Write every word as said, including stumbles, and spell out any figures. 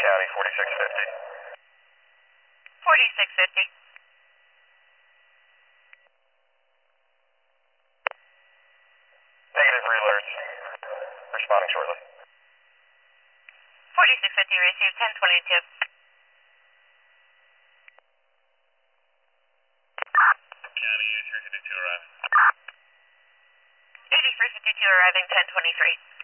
County, forty-six fifty. forty-six fifty. Negative re-alerts. Responding shortly. forty-six fifty received ten twenty-two. County, eighty-three fifty-two arriving. eighty-three fifty-two arriving ten twenty-three.